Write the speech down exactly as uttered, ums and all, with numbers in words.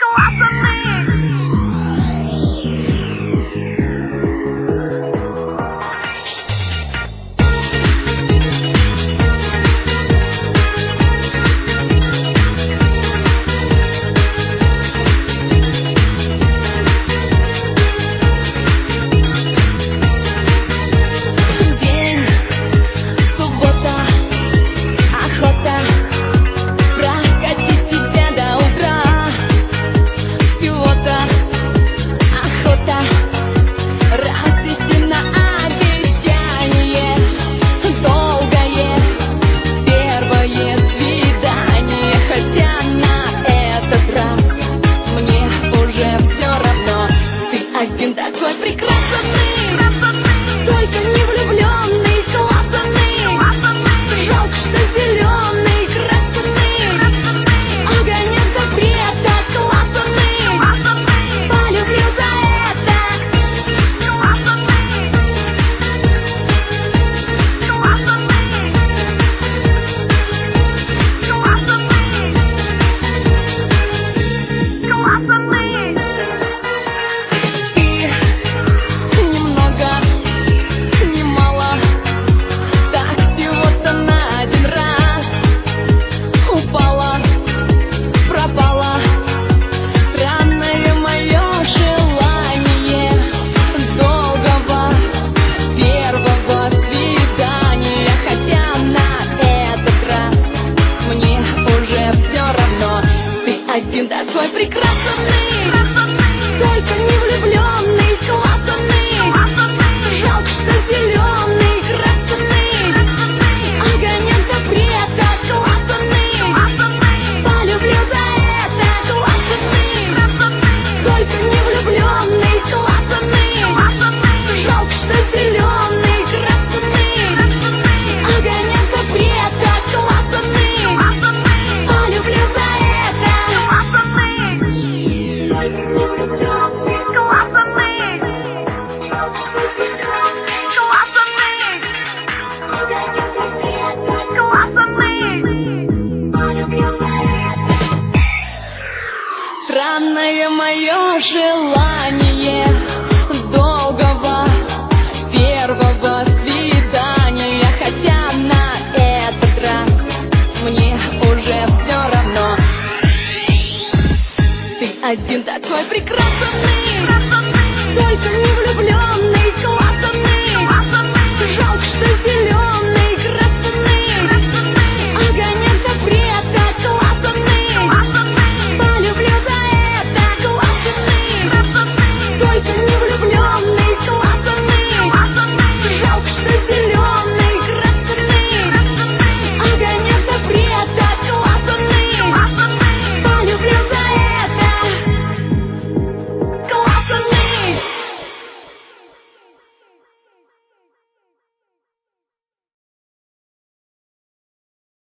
Такой прекрасный, только не влюбленный, классный. Жалко, что зеленый, красный, огонек запрета, классный. Полюблю за это. Один такой прекрасный, только не влюбленный, классный. Жалко, что зеленый, красный, огонек запрета, классный. Полюблю за это, классный. Только не влюбленный, классный. Жалко, что зеленый, красный, огонек запрета, классный. Полюблю за это. Странное мое желание долгого первого свидания, хотя на этот раз мне уже все равно. Ты один такой прекрасный, только не влюблен.